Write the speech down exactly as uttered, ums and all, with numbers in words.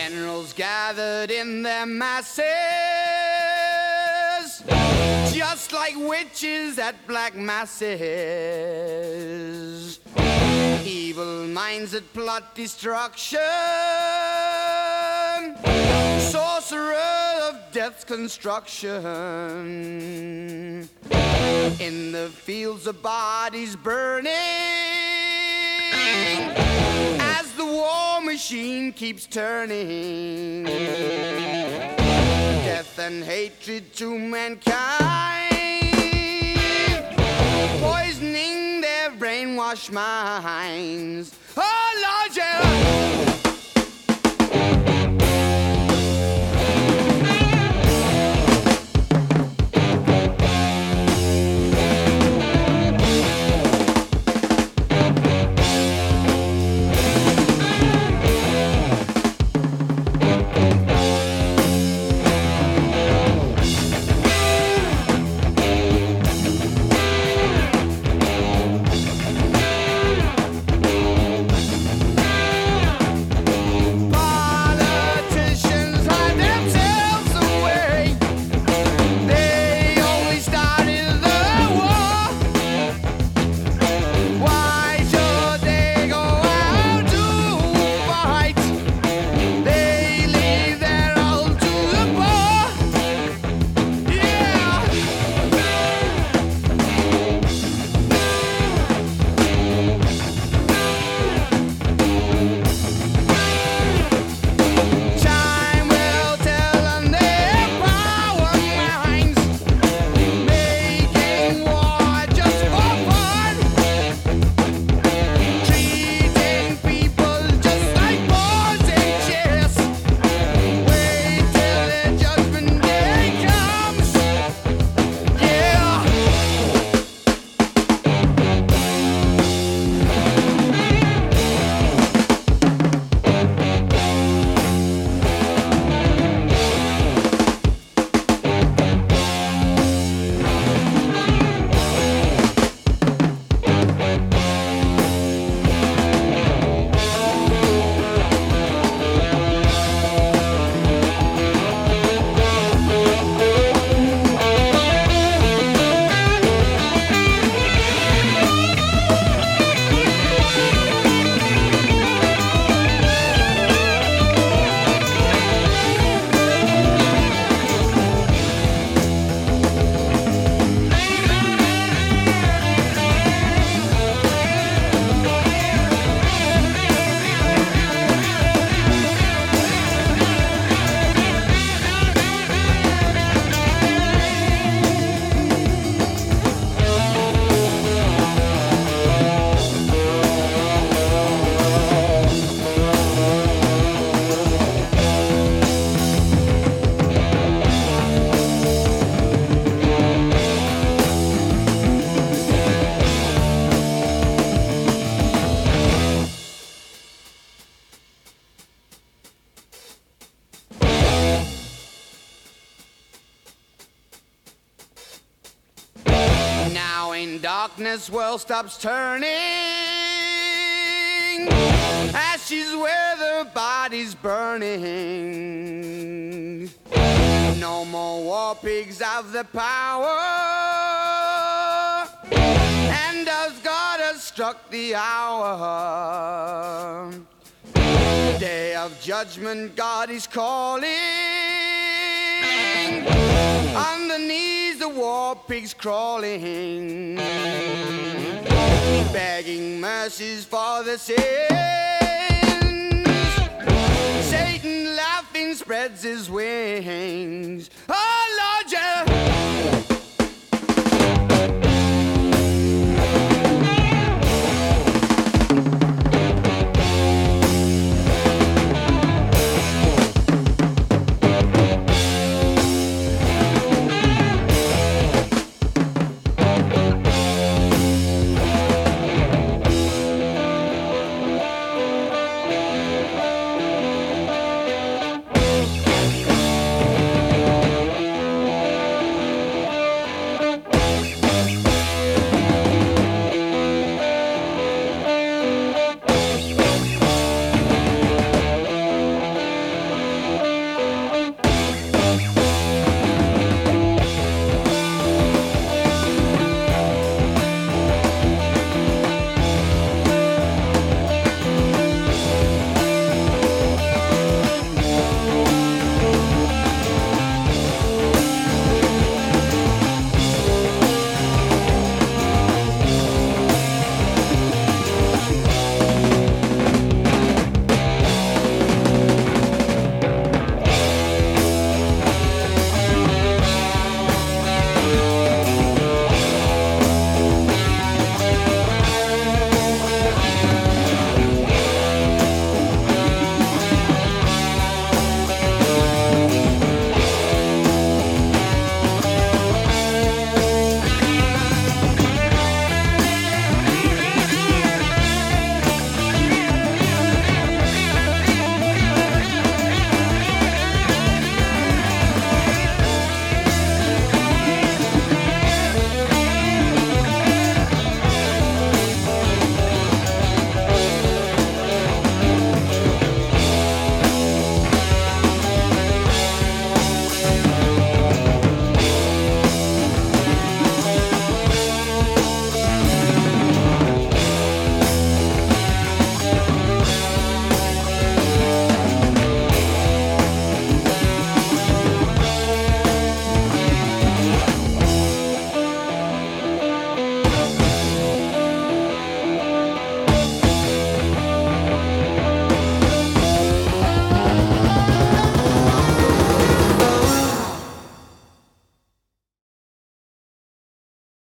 Generals gathered in their masses, just like witches at black masses. Evil minds that plot destruction, sorcerer of death's construction. In the fields of bodies burning, as the war machine keeps turning. Death and hatred to mankind, poisoning their brainwashed minds. Oh Lord, yeah. In darkness, world stops turning, ashes where the body's burning. No more war pigs have the power, and as God has struck the hour, day of judgment God is calling. On the knees the war pigs crawling, begging mercies for the sins. Satan laughing spreads his wings. Oh Lord, yeah.